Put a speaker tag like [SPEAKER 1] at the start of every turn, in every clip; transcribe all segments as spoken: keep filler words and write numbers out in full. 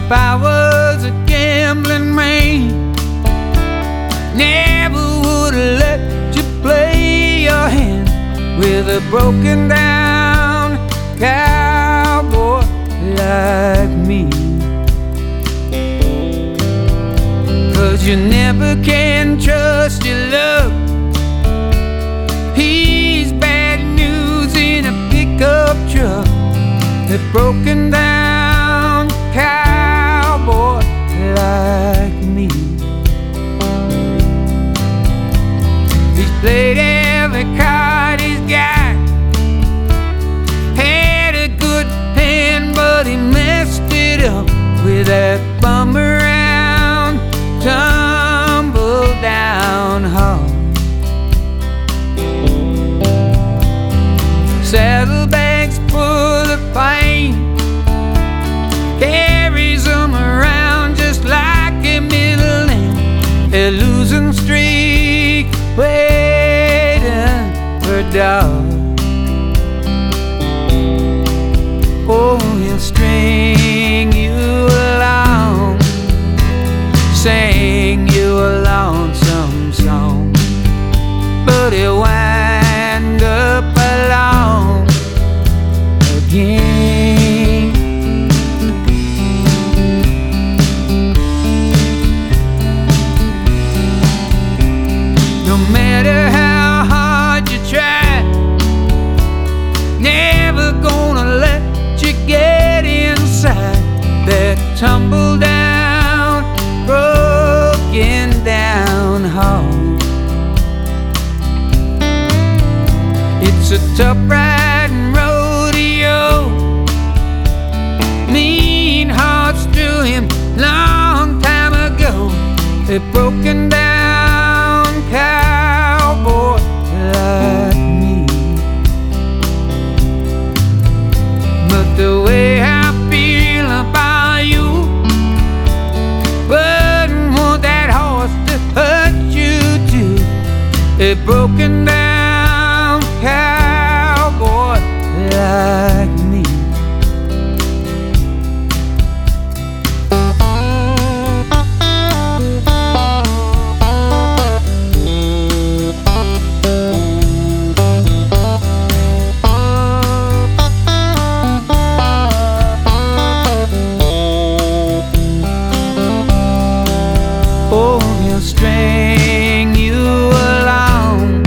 [SPEAKER 1] If I was a gambling man, never would have let you play your hand with a broken down cowboy like me. 'Cause you never can trust your luck. He's bad news in a pickup truck. A broken down cowboy like me. He's played every card he's got. Had a good hand, but he messed it up with that bum around, tumble down hard. Saddlebags full of pain, carries them around just like a middle name. A losing streak waiting for dawn. Oh, he'll string you along, sing you a lonesome song, but he'll wind up alone again. No matter how hard you try, never gonna let you get inside that tumble down, broken down heart. It's a tough riding rodeo. Mean hearts drew him long time ago. A broken down cowboy like me. But the way I feel about you, wouldn't want that horse to hurt you too. A broken down cowboy like me. Oh, he'll string you along,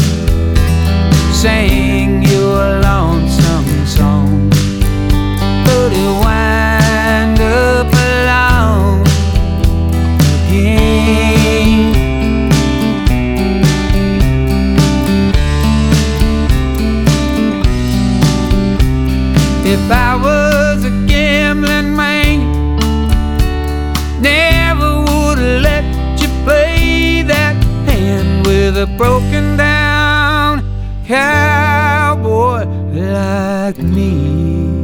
[SPEAKER 1] sing you a lonesome song, but he'll wind up alone again. If I was a gambling man, never would have let you play that hand with a broken down cowboy like me.